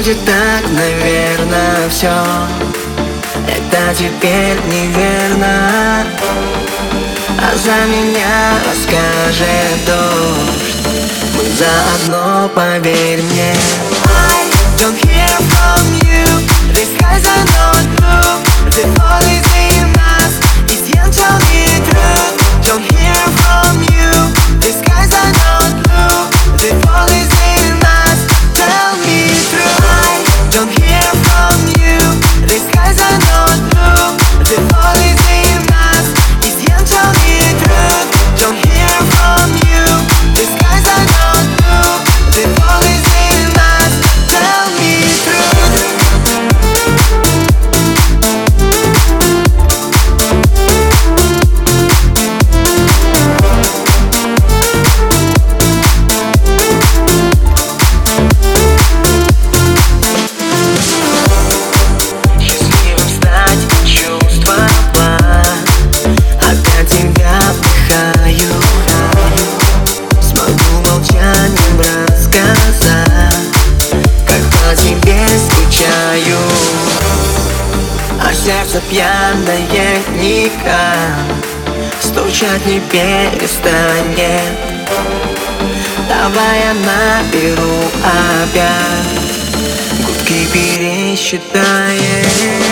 будет так, наверное, все. Это теперь неверно, а за меня расскажет дождь. Мы заодно, поверь мне. I don't hear from you. The skies are not blue. The fall is in us. It's young, tell me truth. Don't hear from you. The skies are not blue. The fall is in us. Tell me truth. I don't hear from you. The skies are not blue. The fall is in us. It's young, tell me truth. Don't hear from you. The skies are not blue. The fall is in us. Tell me truth. Счастливым стать чувства план. Опять тебя вдыхаю. Смогу молчанием рассказать, как по тебе скучаю. А сердце пьяное никак стучать не перестанет. Давай я наберу опять, гудки пересчитаем.